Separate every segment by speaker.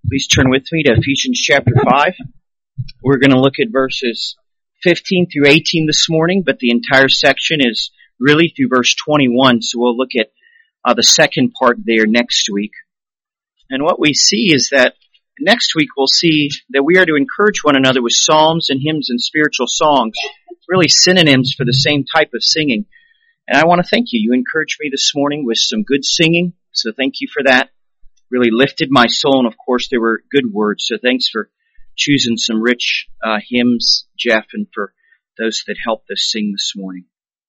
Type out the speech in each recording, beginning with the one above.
Speaker 1: Please turn with me to Ephesians chapter 5. We're going to look at verses 15 through 18 this morning, but the entire section is really through verse 21, so we'll look at the second part there next week. And what we see is that next week we'll see that we are to encourage one another with psalms and hymns and spiritual songs, really synonyms for the same type of singing. And I want to thank you. You encouraged me this morning with some good singing, so thank you for that. Really lifted my soul, and of course there were good words, so thanks for choosing some rich hymns, Jeff, and for those that helped us sing this morning.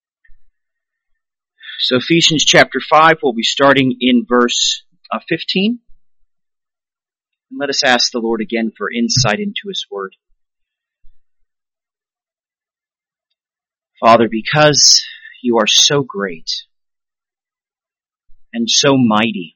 Speaker 1: So Ephesians chapter 5, we'll be starting in verse 15. And let us ask the Lord again for insight into His Word. Father, because You are so great and so mighty,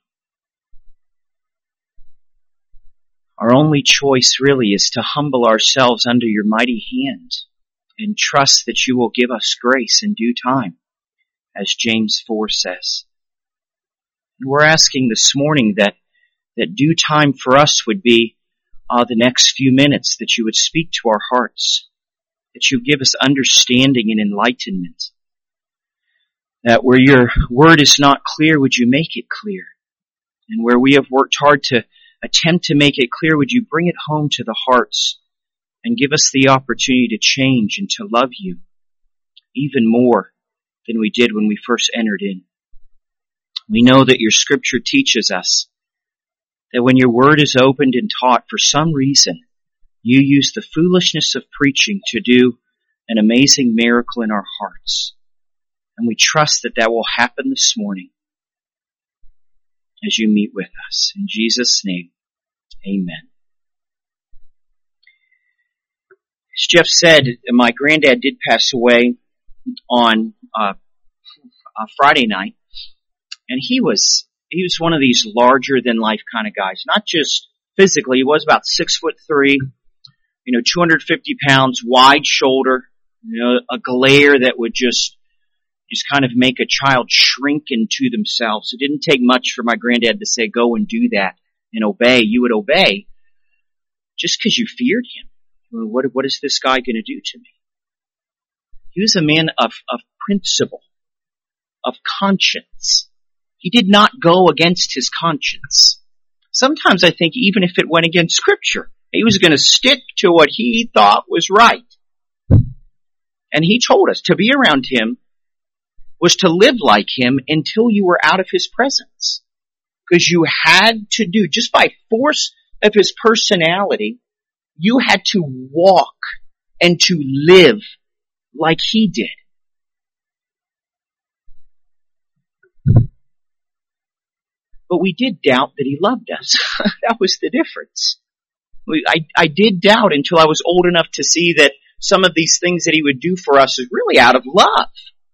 Speaker 1: our only choice really is to humble ourselves under Your mighty hand and trust that You will give us grace in due time, as James 4 says. And we're asking this morning that due time for us would be the next few minutes, that You would speak to our hearts, that You give us understanding and enlightenment, that where Your Word is not clear, would You make it clear, and where we have worked hard to attempt to make it clear, would You bring it home to the hearts and give us the opportunity to change and to love You even more than we did when we first entered in. We know that Your Scripture teaches us that when Your Word is opened and taught, for some reason, You use the foolishness of preaching to do an amazing miracle in our hearts. And we trust that will happen this morning as You meet with us. In Jesus' name, amen. As Jeff said, my granddad did pass away on Friday night, and he was one of these larger than life kind of guys. Not just physically, he was about 6'3", 250 pounds, wide shoulder, a glare that would just kind of make a child shrink into themselves. It didn't take much for my granddad to say, go and do that and obey. You would obey just because you feared him. What is this guy going to do to me? He was a man of principle, of conscience. He did not go against his conscience. Sometimes I think even if it went against Scripture, he was going to stick to what he thought was right. And he told us to be around him was to live like him until you were out of his presence. Because you had to do, just by force of his personality, you had to walk and to live like he did. But we did doubt that he loved us. That was the difference. I did doubt until I was old enough to see that some of these things that he would do for us is really out of love.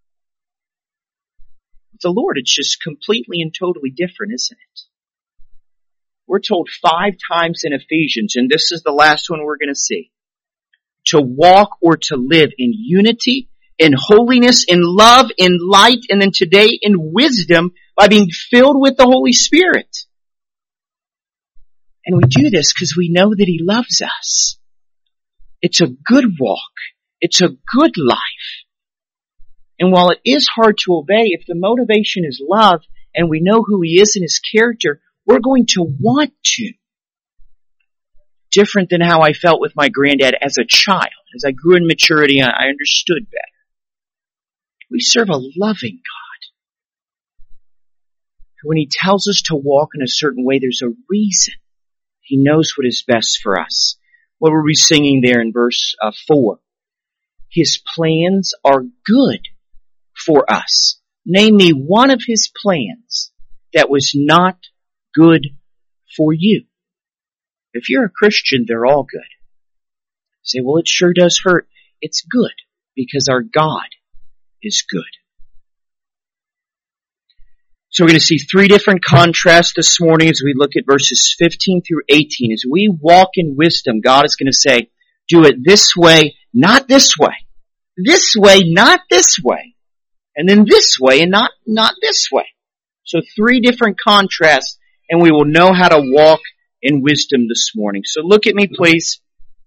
Speaker 1: The Lord, it's just completely and totally different, isn't it? We're told 5 times in Ephesians, and this is the last one we're going to see, to walk or to live in unity, in holiness, in love, in light, and then today in wisdom by being filled with the Holy Spirit. And we do this because we know that He loves us. It's a good walk. It's a good life. And while it is hard to obey, if the motivation is love and we know who He is and His character, we're going to want to. Different than how I felt with my granddad as a child. As I grew in maturity, I understood better. We serve a loving God. When He tells us to walk in a certain way, there's a reason. He knows what is best for us. What were we singing there in verse 4? His plans are good for us. Name me one of His plans that was not good for you. If you're a Christian, they're all good. You say, well, it sure does hurt. It's good because our God is good. So we're going to see 3 different contrasts this morning as we look at verses 15 through 18. As we walk in wisdom, God is going to say, do it this way, not this way. This way, not this way. And then this way and not this way. So 3 different contrasts, and we will know how to walk in wisdom this morning. So look at me, please,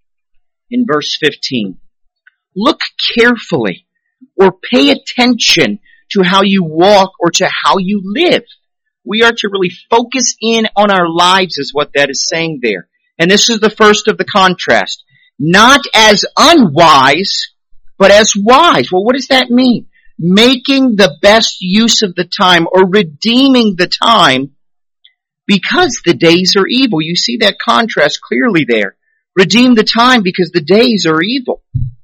Speaker 1: in verse 15. Look carefully or pay attention to how you walk or to how you live. We are to really focus in on our lives is what that is saying there. And this is the first of the contrast. Not as unwise, but as wise. Well, what does that mean? Making the best use of the time or redeeming the time because the days are evil. You see that contrast clearly there. Redeem the time because the days are evil.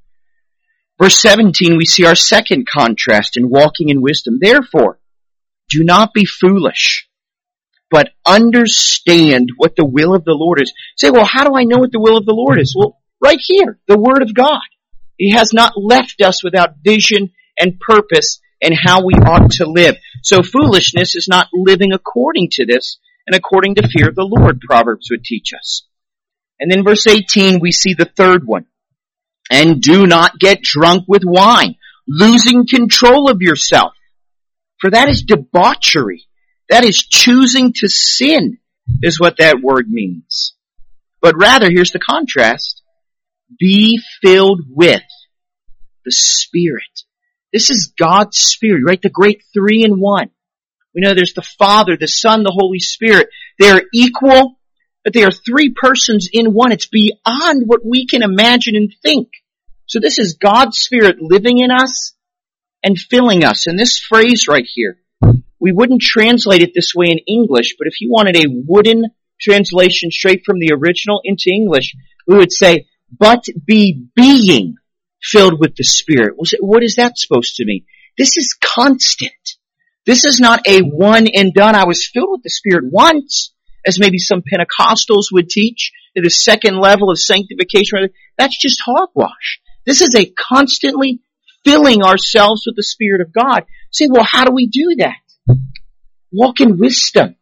Speaker 1: Verse 17, we see our second contrast in walking in wisdom. Therefore, do not be foolish, but understand what the will of the Lord is. Say, well, how do I know what the will of the Lord is? Well, right here, the Word of God. He has not left us without vision and purpose and how we ought to live. So foolishness is not living according to this and according to fear of the Lord, Proverbs would teach us. And then verse 18, we see the third one. And do not get drunk with wine, losing control of yourself. For that is debauchery. That is choosing to sin, is what that word means. But rather, here's the contrast. Be filled with the Spirit. This is God's Spirit, right? The great 3 in 1. We know there's the Father, the Son, the Holy Spirit. They are equal, but they are 3 persons in one. It's beyond what we can imagine and think. So this is God's Spirit living in us and filling us. And this phrase right here, we wouldn't translate it this way in English, but if you wanted a wooden translation straight from the original into English, we would say, but be being filled with the Spirit. What is that supposed to mean? This is constant. This is not a one and done. I was filled with the Spirit once, as maybe some Pentecostals would teach, at the second level of sanctification. That's just hogwash. This is a constantly filling ourselves with the Spirit of God. Say, well, how do we do that? Walk in wisdom.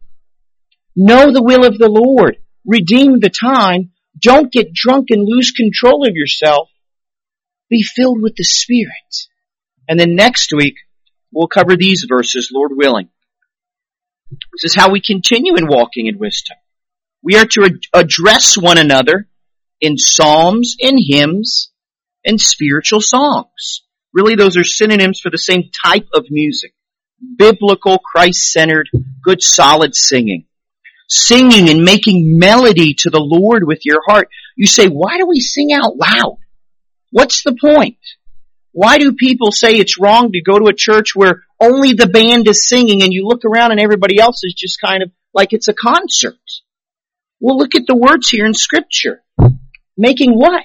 Speaker 1: Know the will of the Lord. Redeem the time. Don't get drunk and lose control of yourself. Be filled with the Spirit. And then next week, we'll cover these verses, Lord willing. This is how we continue in walking in wisdom. We are to address one another in psalms and hymns and spiritual songs. Really, those are synonyms for the same type of music. Biblical, Christ-centered, good, solid singing. Singing and making melody to the Lord with your heart. You say, why do we sing out loud? What's the point? Why do people say it's wrong to go to a church where only the band is singing and you look around and everybody else is just kind of like it's a concert? Well, look at the words here in Scripture. Making what?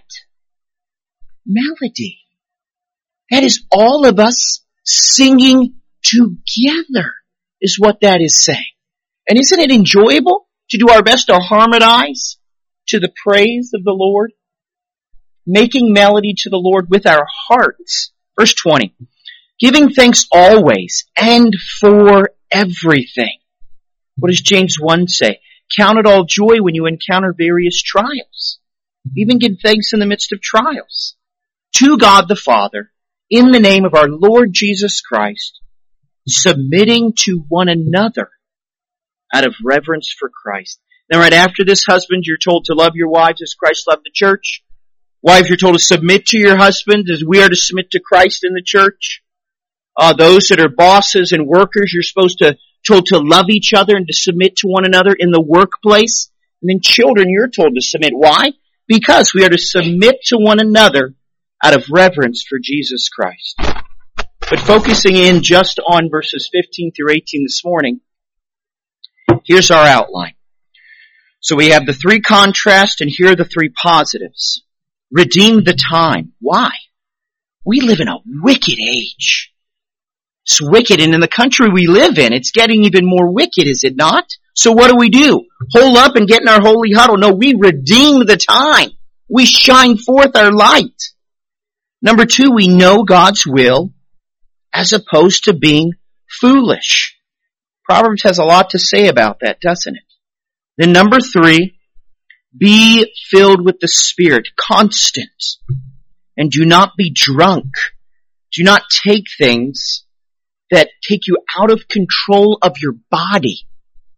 Speaker 1: Melody. That is all of us singing together is what that is saying. And isn't it enjoyable to do our best to harmonize to the praise of the Lord? Making melody to the Lord with our hearts. Verse 20. Giving thanks always and for everything. What does James 1 say? Count it all joy when you encounter various trials. Even give thanks in the midst of trials. To God the Father, in the name of our Lord Jesus Christ, submitting to one another out of reverence for Christ. Now right after this, husbands, you're told to love your wives as Christ loved the church. Wives, you're told to submit to your husband as we are to submit to Christ in the church. Those that are bosses and workers, you're told to love each other and to submit to one another in the workplace. And then children, you're told to submit. Why? Because we are to submit to one another out of reverence for Jesus Christ. But focusing in just on verses 15 through 18 this morning, here's our outline. So we have the 3 contrasts and here are the 3 positives. Redeem the time. Why? We live in a wicked age. It's wicked, and in the country we live in, it's getting even more wicked, is it not? So what do? Hole up and get in our holy huddle. No, we redeem the time. We shine forth our light. Number 2, we know God's will as opposed to being foolish. Proverbs has a lot to say about that, doesn't it? Then number 3, be filled with the Spirit, constant. And do not be drunk. Do not take things that take you out of control of your body.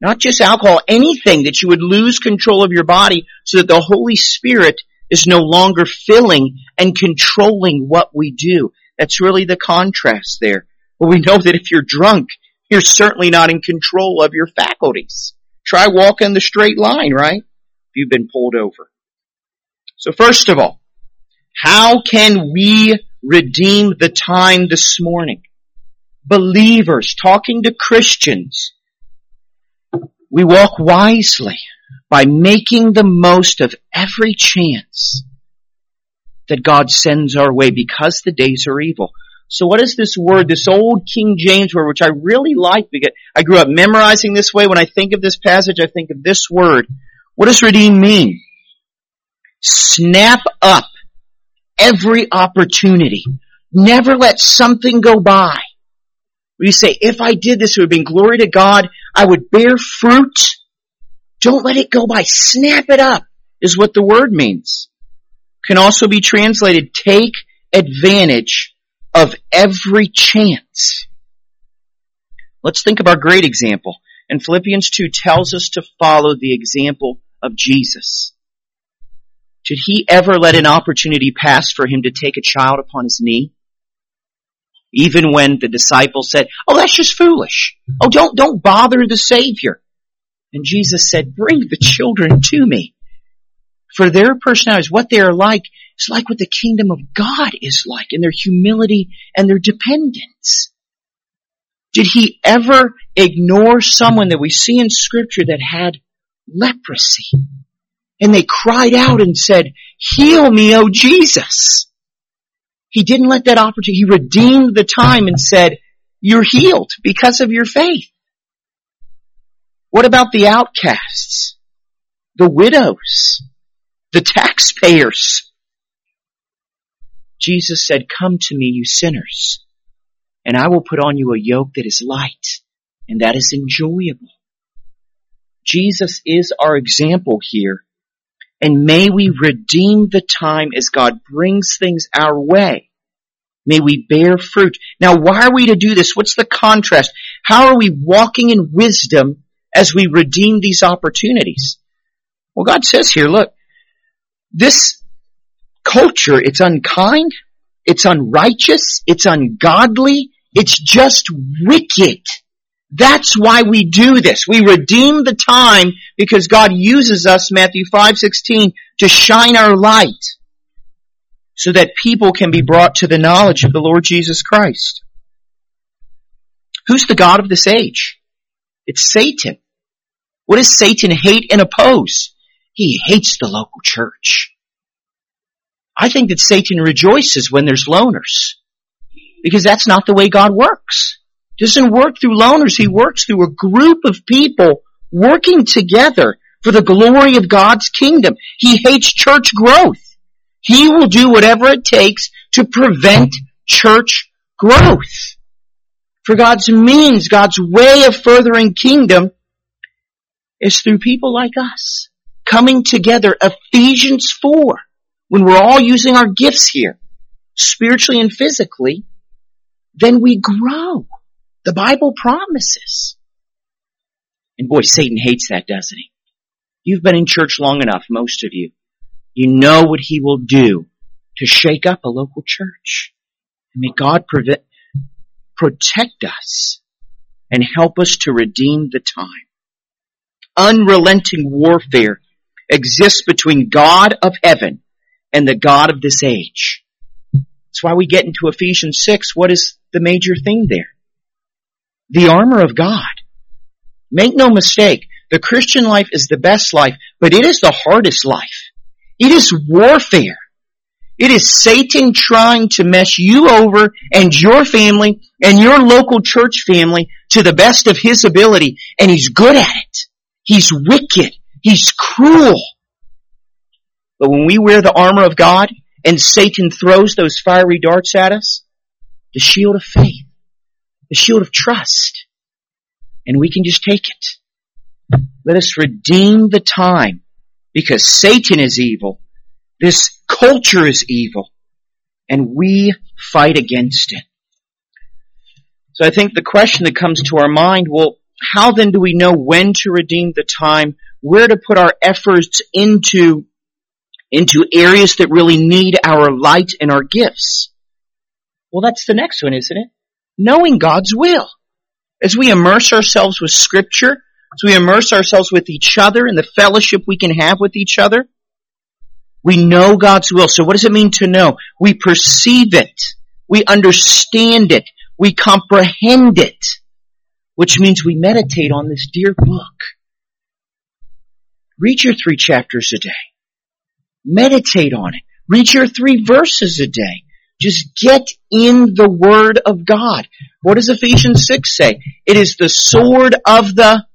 Speaker 1: Not just alcohol, anything that you would lose control of your body so that the Holy Spirit is no longer filling and controlling what we do. That's really the contrast there. But we know that if you're drunk, you're certainly not in control of your faculties. Try walking the straight line, right? If you've been pulled over. So first of all, how can we redeem the time this morning? Believers, talking to Christians, we walk wisely by making the most of every chance that God sends our way because the days are evil. So what is this word, this old King James word, which I really like because I grew up memorizing this way. When I think of this passage, I think of this word. What does redeem mean? Snap up every opportunity. Never let something go by. Where you say, if I did this, it would bring glory to God. I would bear fruit. Don't let it go by. Snap it up is what the word means. Can also be translated, take advantage of every chance. Let's think of our great example. And Philippians 2 tells us to follow the example of Jesus. Did he ever let an opportunity pass for him to take a child upon his knee? Even when the disciples said, oh, that's just foolish. Oh, don't bother the Savior. And Jesus said, bring the children to me. For their personalities, what they are like, is like what the kingdom of God is like in their humility and their dependence. Did he ever ignore someone that we see in Scripture that had leprosy? And they cried out and said, heal me, O Jesus. He didn't let that opportunity. He redeemed the time and said, you're healed because of your faith. What about the outcasts, the widows, the taxpayers? Jesus said, come to me, you sinners, and I will put on you a yoke that is light and that is enjoyable. Jesus is our example here. And may we redeem the time as God brings things our way. May we bear fruit. Now, why are we to do this? What's the contrast? How are we walking in wisdom as we redeem these opportunities? Well, God says here, look, this culture, it's unkind, it's unrighteous, it's ungodly, it's just wicked. That's why we do this. We redeem the time because God uses us, Matthew 5:16, to shine our light so that people can be brought to the knowledge of the Lord Jesus Christ. Who's the God of this age? It's Satan. What does Satan hate and oppose? He hates the local church. I think that Satan rejoices when there's loners because that's not the way God works. He doesn't work through loners. He works through a group of people working together for the glory of God's kingdom. He hates church growth. He will do whatever it takes to prevent church growth. For God's means, God's way of furthering kingdom is through people like us coming together. Ephesians 4, when we're all using our gifts here, spiritually and physically, then we grow. The Bible promises. And boy, Satan hates that, doesn't he? You've been in church long enough, most of you. You know what he will do to shake up a local church. And may God protect us and help us to redeem the time. Unrelenting warfare exists between God of heaven and the God of this age. That's why we get into Ephesians 6. What is the major thing there? The armor of God. Make no mistake, the Christian life is the best life, but it is the hardest life. It is warfare. It is Satan trying to mess you over and your family and your local church family to the best of his ability, and he's good at it. He's wicked. He's cruel. But when we wear the armor of God and Satan throws those fiery darts at us, the shield of faith, the shield of trust, and we can just take it. Let us redeem the time because Satan is evil, this culture is evil, and we fight against it. So I think the question that comes to our mind, well, how then do we know when to redeem the time, where to put our efforts into areas that really need our light and our gifts? Well, that's the next one, isn't it? Knowing God's will. As we immerse ourselves with Scripture, as we immerse ourselves with each other and the fellowship we can have with each other, we know God's will. So what does it mean to know? We perceive it. We understand it. We comprehend it. Which means we meditate on this dear book. Read your 3 chapters a day. Meditate on it. Read your 3 verses a day. Just get in the Word of God. What does Ephesians 6 say? It is the sword of the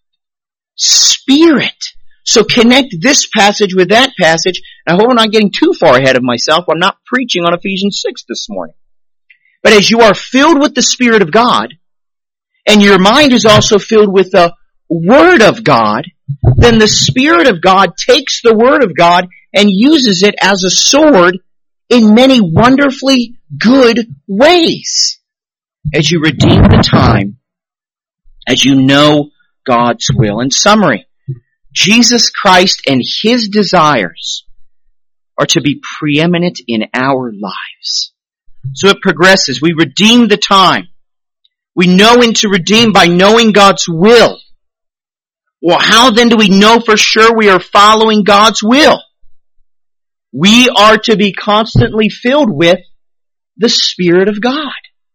Speaker 1: Spirit. So connect this passage with that passage. I hope I'm not getting too far ahead of myself. I'm not preaching on Ephesians 6 this morning. But as you are filled with the Spirit of God, and your mind is also filled with the Word of God, then the Spirit of God takes the Word of God and uses it as a sword in many wonderfully good ways. As you redeem the time, as you know God's will. In summary, Jesus Christ and His desires are to be preeminent in our lives. So it progresses. We redeem the time. We know when to redeem by knowing God's will. Well, how then do we know for sure we are following God's will? We are to be constantly filled with the Spirit of God.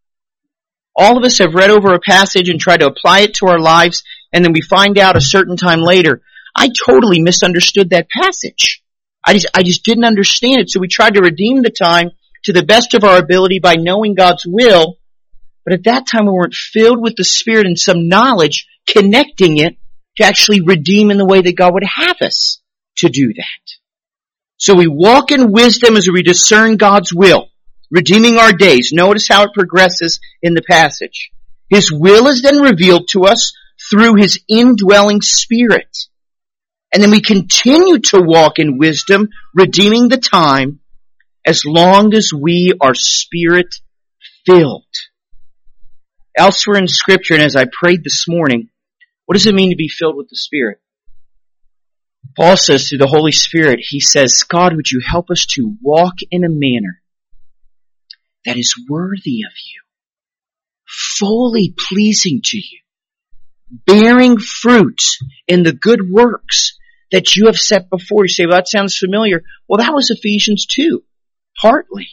Speaker 1: All of us have read over a passage and tried to apply it to our lives, and then we find out a certain time later, I totally misunderstood that passage. I just didn't understand it, so we tried to redeem the time to the best of our ability by knowing God's will, but at that time we weren't filled with the Spirit and some knowledge connecting it to actually redeem in the way that God would have us to do that. So we walk in wisdom as we discern God's will, redeeming our days. Notice how it progresses in the passage. His will is then revealed to us through His indwelling Spirit. And then we continue to walk in wisdom, redeeming the time as long as we are Spirit-filled. Elsewhere in Scripture, and as I prayed this morning, what does it mean to be filled with the Spirit? Paul says through the Holy Spirit, he says, God, would you help us to walk in a manner that is worthy of you, fully pleasing to you, bearing fruit in the good works that you have set before you. Say, well, that sounds familiar. Well, that was Ephesians 2, partly.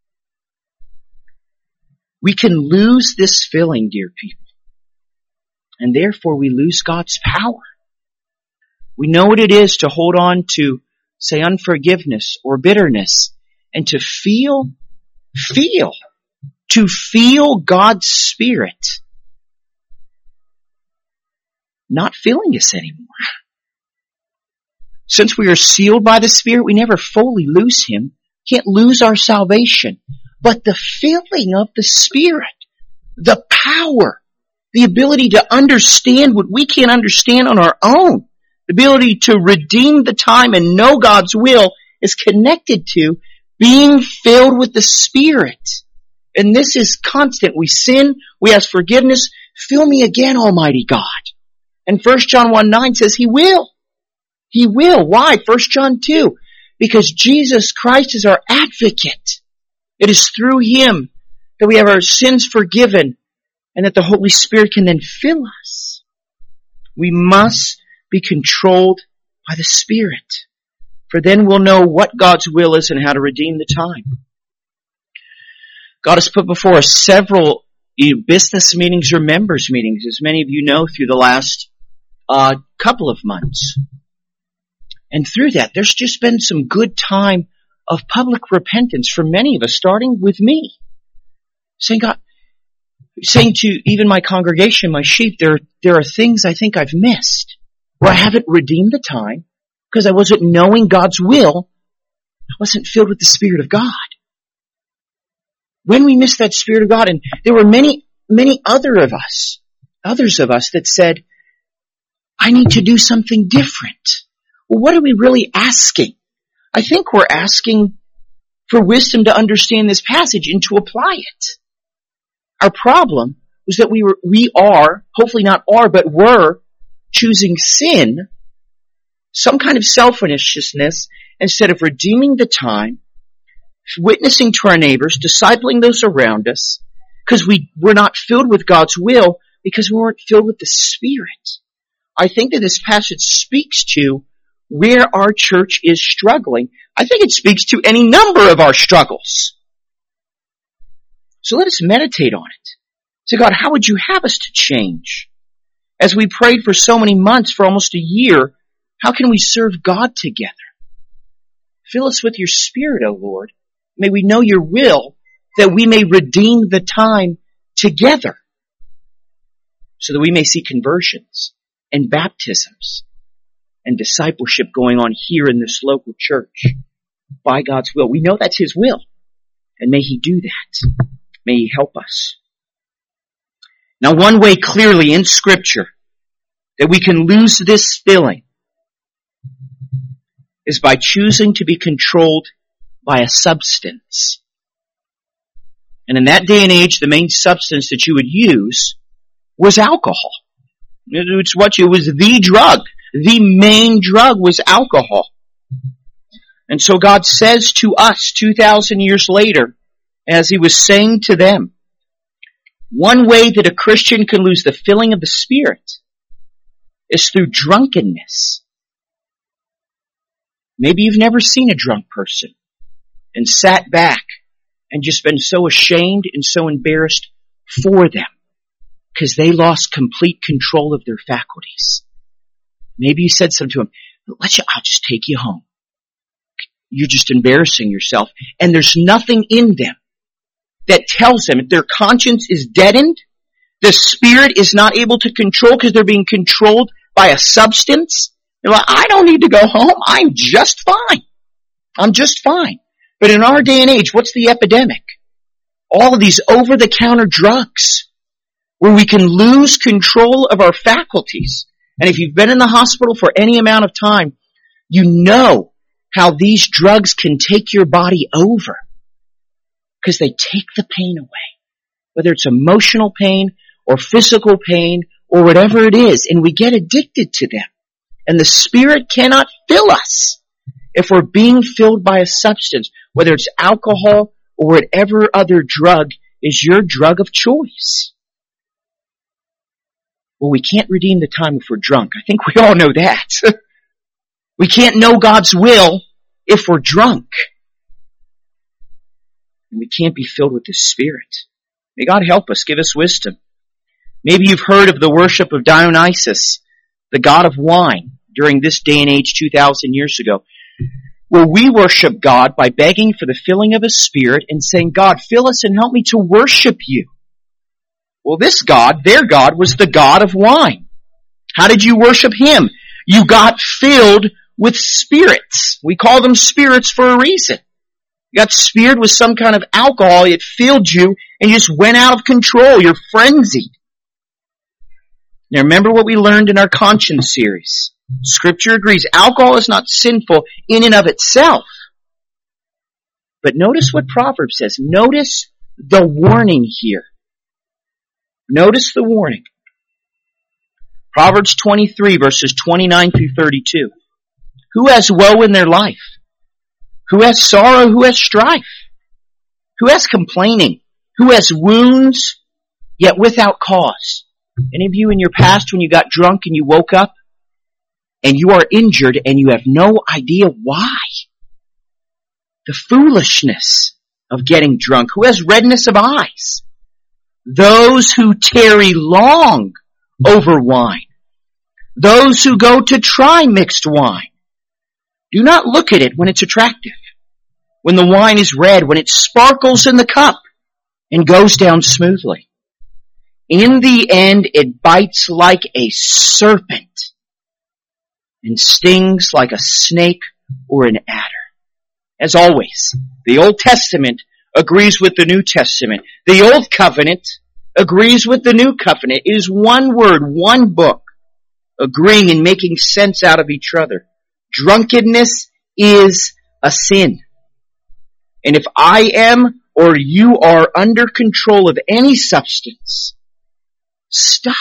Speaker 1: We can lose this filling, dear people, and therefore we lose God's power. We know what it is to hold on to, say, unforgiveness or bitterness, and to feel God's Spirit not filling us anymore. Since we are sealed by the Spirit, we never fully lose Him. Can't lose our salvation. But the filling of the Spirit, the power, the ability to understand what we can't understand on our own, the ability to redeem the time and know God's will is connected to being filled with the Spirit. And this is constant. We sin, we ask forgiveness. Fill me again, Almighty God. And 1 John 1:9 says He will. He will. Why? 1 John 2. Because Jesus Christ is our advocate. It is through Him that we have our sins forgiven and that the Holy Spirit can then fill us. We must be controlled by the Spirit. For then we'll know what God's will is and how to redeem the time. God has put before us several business meetings or members meetings, as many of you know, through the last couple of months. And through that, there's just been some good time of public repentance for many of us, starting with me. Saying to even my congregation, my sheep, there are things I think I've missed, where I haven't redeemed the time, because I wasn't knowing God's will. I wasn't filled with the Spirit of God. When we missed that Spirit of God, and there were many others of us that said, I need to do something different. Well, what are we really asking? I think we're asking for wisdom to understand this passage and to apply it. Our problem was that we are, hopefully not are, but were choosing sin, some kind of selfishness, instead of redeeming the time, witnessing to our neighbors, discipling those around us, because we were not filled with God's will, because we weren't filled with the Spirit. I think that this passage speaks to where our church is struggling. I think it speaks to any number of our struggles. So let us meditate on it. Say, God, how would you have us to change? As we prayed for so many months, for almost a year, how can we serve God together? Fill us with your Spirit, O Lord. May we know your will, that we may redeem the time together, so that we may see conversions and baptisms and discipleship going on here in this local church by God's will. We know that's his will, and may he do that. May he help us. Now, one way clearly in Scripture that we can lose this filling is by choosing to be controlled by a substance. And in that day and age, the main substance that you would use was alcohol. It was the drug. The main drug was alcohol. And so God says to us 2,000 years later, as he was saying to them, one way that a Christian can lose the filling of the Spirit is through drunkenness. Maybe you've never seen a drunk person and sat back and just been so ashamed and so embarrassed for them because they lost complete control of their faculties. Maybe you said something to them, I'll just take you home. You're just embarrassing yourself. And there's nothing in them that tells them if their conscience is deadened, the Spirit is not able to control because they're being controlled by a substance. They're like, I don't need to go home. I'm just fine. I'm just fine. But in our day and age, what's the epidemic? All of these over-the-counter drugs where we can lose control of our faculties. And if you've been in the hospital for any amount of time, you know how these drugs can take your body over. Because they take the pain away. Whether it's emotional pain or physical pain or whatever it is. And we get addicted to them. And the Spirit cannot fill us if we're being filled by a substance. Whether it's alcohol or whatever other drug is your drug of choice. Well, we can't redeem the time if we're drunk. I think we all know that. We can't know God's will if we're drunk. And we can't be filled with His Spirit. May God help us, give us wisdom. Maybe you've heard of the worship of Dionysus, the god of wine, during this day and age 2,000 years ago. Well, we worship God by begging for the filling of His Spirit and saying, God, fill us and help me to worship you. Well, this God, their God, was the god of wine. How did you worship Him? You got filled with spirits. We call them spirits for a reason. You got speared with some kind of alcohol, it filled you, and you just went out of control. You're frenzied. Now remember what we learned in our conscience series. Scripture agrees alcohol is not sinful in and of itself. But notice what Proverbs says. Notice the warning here. Notice the warning. Proverbs 23 verses 29 through 32. Who has woe in their life? Who has sorrow? Who has strife? Who has complaining? Who has wounds, yet without cause? Any of you in your past when you got drunk and you woke up and you are injured and you have no idea why? The foolishness of getting drunk. Who has redness of eyes? Those who tarry long over wine. Those who go to try mixed wine. Do not look at it when it's attractive, when the wine is red, when it sparkles in the cup and goes down smoothly. In the end, it bites like a serpent and stings like a snake or an adder. As always, the Old Testament agrees with the New Testament. The Old Covenant agrees with the New Covenant. It is one word, one book, agreeing and making sense out of each other. Drunkenness is a sin. And if I am or you are under control of any substance, Stop.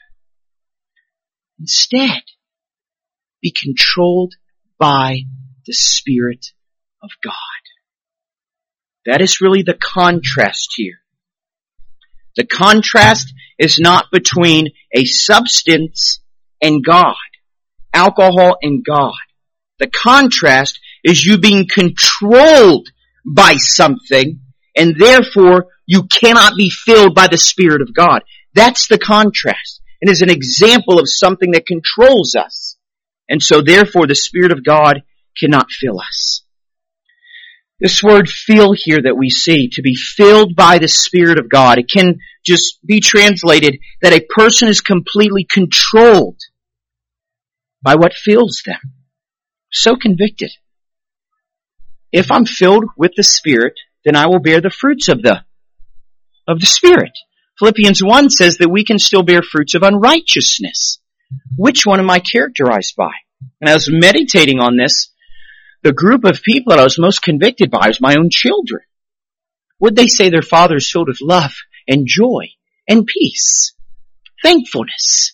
Speaker 1: Instead, be controlled by the Spirit of God. That is really the contrast here. The contrast is not between a substance and God, alcohol and God. The contrast is you being controlled by something, and therefore you cannot be filled by the Spirit of God. That's the contrast. It is an example of something that controls us. And so therefore the Spirit of God cannot fill us. This word fill here that we see, to be filled by the Spirit of God, it can just be translated that a person is completely controlled by what fills them. So convicted. If I'm filled with the Spirit, then I will bear the fruits of the Spirit. Philippians 1 says that we can still bear fruits of unrighteousness. Which one am I characterized by? And I was meditating on this. The group of people that I was most convicted by was my own children. Would they say their father is filled with love and joy and peace, thankfulness?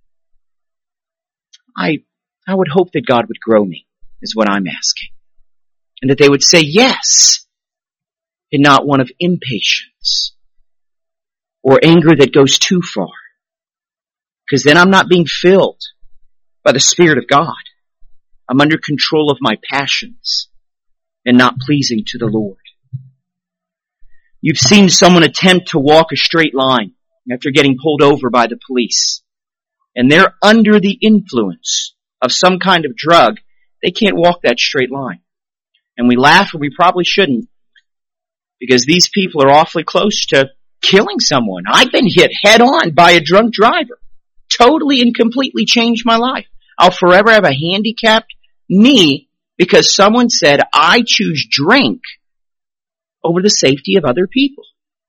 Speaker 1: I would hope that God would grow me, is what I'm asking. And that they would say yes, and not one of impatience or anger that goes too far. Because then I'm not being filled by the Spirit of God. I'm under control of my passions and not pleasing to the Lord. You've seen someone attempt to walk a straight line after getting pulled over by the police. And they're under the influence of some kind of drug. They can't walk that straight line. And we laugh, and we probably shouldn't, because these people are awfully close to killing someone. I've been hit head on by a drunk driver. Totally and completely changed my life. I'll forever have a handicapped knee because someone said I choose drink over the safety of other people.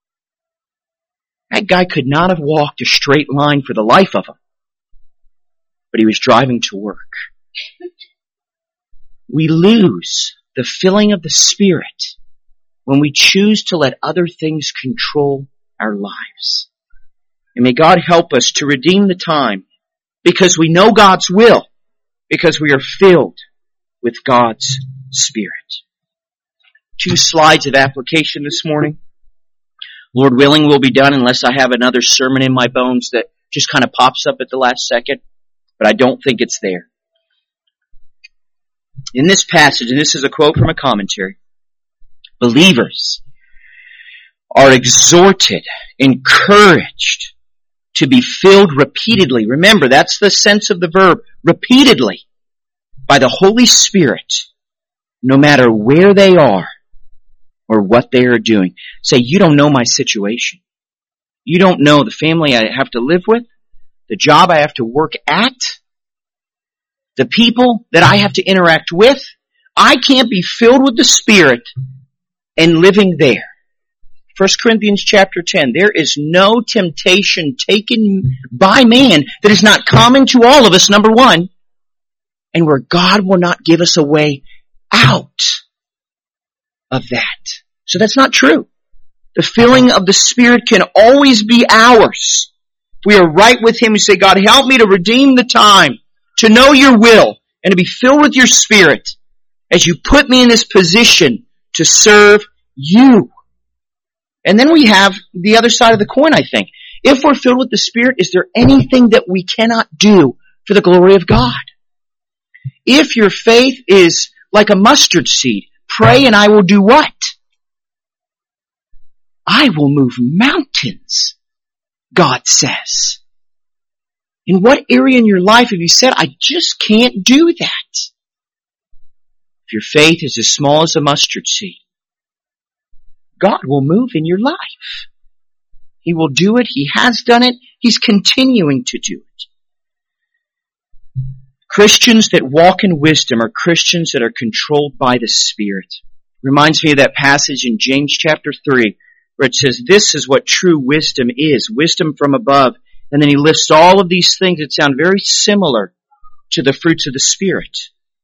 Speaker 1: That guy could not have walked a straight line for the life of him, but he was driving to work. We lose the filling of the Spirit when we choose to let other things control our lives. And may God help us to redeem the time because we know God's will, because we are filled with God's Spirit. 2 slides of application this morning. Lord willing, will be done unless I have another sermon in my bones that just kind of pops up at the last second, but I don't think it's there. In this passage, and this is a quote from a commentary, believers are exhorted, encouraged to be filled repeatedly. Remember, that's the sense of the verb, repeatedly, by the Holy Spirit, no matter where they are or what they are doing. Say, you don't know my situation. You don't know the family I have to live with, the job I have to work at, the people that I have to interact with. I can't be filled with the Spirit and living there. 1 Corinthians chapter 10, there is no temptation taken by man that is not common to all of us, number one, and where God will not give us a way out of that. So that's not true. The filling of the Spirit can always be ours. If we are right with Him, we say, God, help me to redeem the time, to know your will, and to be filled with your Spirit as you put me in this position to serve you. And then we have the other side of the coin, I think. If we're filled with the Spirit, is there anything that we cannot do for the glory of God? If your faith is like a mustard seed, pray and I will do what? I will move mountains, God says. In what area in your life have you said, I just can't do that? If your faith is as small as a mustard seed, God will move in your life. He will do it. He has done it. He's continuing to do it. Christians that walk in wisdom are Christians that are controlled by the Spirit. Reminds me of that passage in James chapter 3 where it says, this is what true wisdom is, wisdom from above. And then he lists all of these things that sound very similar to the fruits of the Spirit.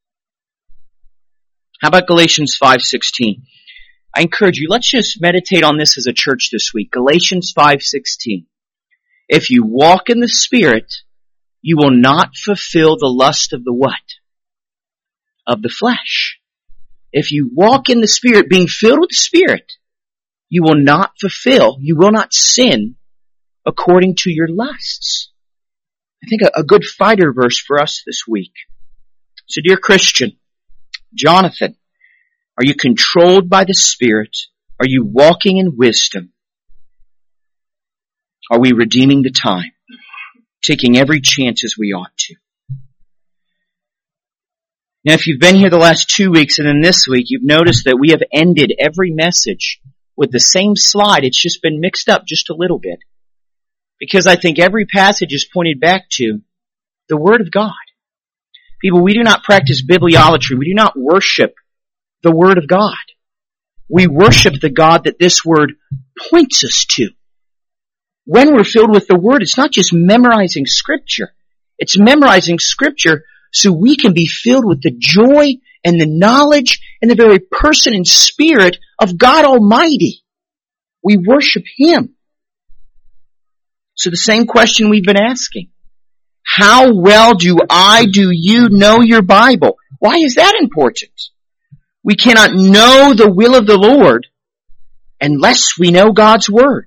Speaker 1: How about Galatians 5:16? I encourage you, let's just meditate on this as a church this week. Galatians 5:16. If you walk in the Spirit, you will not fulfill the lust of the what? Of the flesh. If you walk in the Spirit, being filled with the Spirit, you will not sin according to your lusts. I think a good fighter verse for us this week. So dear Christian, Jonathan, are you controlled by the Spirit? Are you walking in wisdom? Are we redeeming the time? Taking every chance as we ought to? Now, if you've been here the last 2 weeks and then this week, you've noticed that we have ended every message with the same slide. It's just been mixed up just a little bit. Because I think every passage is pointed back to the Word of God. People, we do not practice bibliolatry. We do not worship the Word of God. We worship the God that this Word points us to. When we're filled with the Word, it's not just memorizing Scripture. It's memorizing Scripture so we can be filled with the joy and the knowledge and the very person and spirit of God Almighty. We worship Him. So the same question we've been asking. How well do you know your Bible? Why is that important? We cannot know the will of the Lord unless we know God's Word.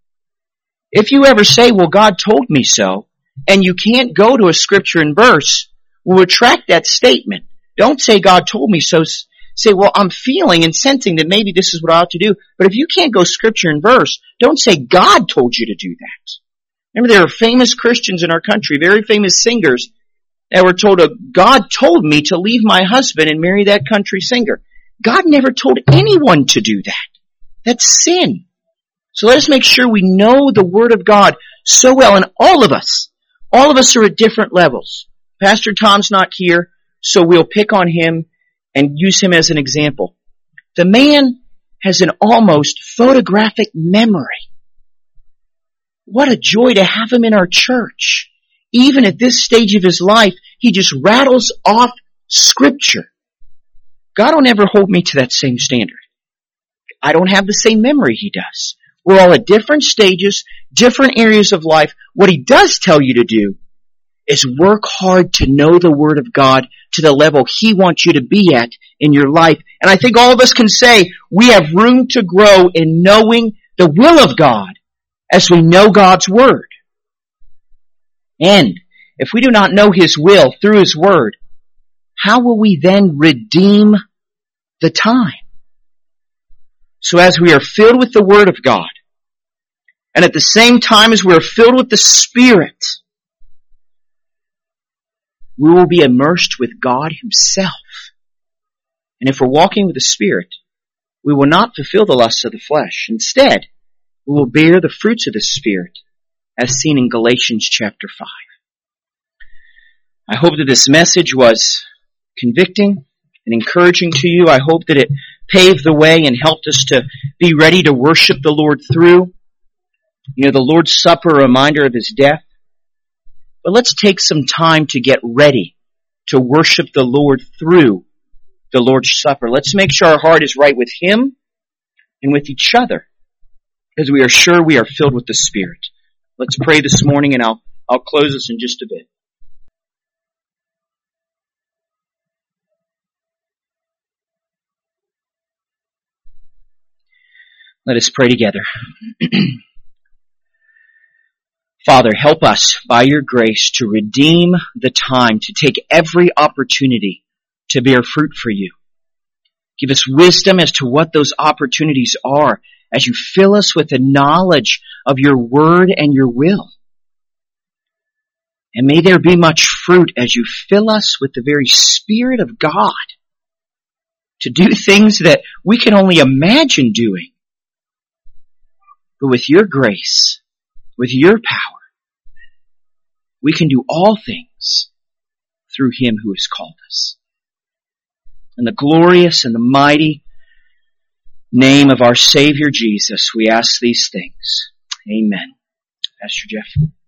Speaker 1: If you ever say, well, God told me so, and you can't go to a scripture and verse, we'll retract that statement. Don't say God told me so. Say, well, I'm feeling and sensing that maybe this is what I ought to do. But if you can't go scripture and verse, don't say God told you to do that. Remember, there are famous Christians in our country, very famous singers, that were told, God told me to leave my husband and marry that country singer. God never told anyone to do that. That's sin. So let us make sure we know the Word of God so well. And all of us are at different levels. Pastor Tom's not here, so we'll pick on him and use him as an example. The man has an almost photographic memory. What a joy to have him in our church. Even at this stage of his life, he just rattles off Scripture. God will never hold me to that same standard. I don't have the same memory he does. We're all at different stages, different areas of life. What he does tell you to do is work hard to know the Word of God to the level he wants you to be at in your life. And I think all of us can say we have room to grow in knowing the will of God as we know God's Word. And if we do not know His will through His Word, how will we then redeem the time? So as we are filled with the Word of God, and at the same time as we are filled with the Spirit, we will be immersed with God Himself. And if we're walking with the Spirit, we will not fulfill the lusts of the flesh. Instead, we will bear the fruits of the Spirit, as seen in Galatians chapter 5. I hope that this message was convicting and encouraging to you. I hope that it paved the way and helped us to be ready to worship the Lord through. You know, the Lord's Supper, a reminder of His death. But let's take some time to get ready to worship the Lord through the Lord's Supper. Let's make sure our heart is right with Him and with each other, as we are sure we are filled with the Spirit. Let's pray this morning, and I'll close this in just a bit. Let us pray together. Father, help us by your grace to redeem the time, to take every opportunity to bear fruit for you. Give us wisdom as to what those opportunities are as you fill us with the knowledge of your word and your will. And may there be much fruit as you fill us with the very Spirit of God to do things that we can only imagine doing. But with your grace, with your power, we can do all things through Him who has called us. In the glorious and the mighty name of our Savior Jesus, we ask these things. Amen. Pastor Jeff.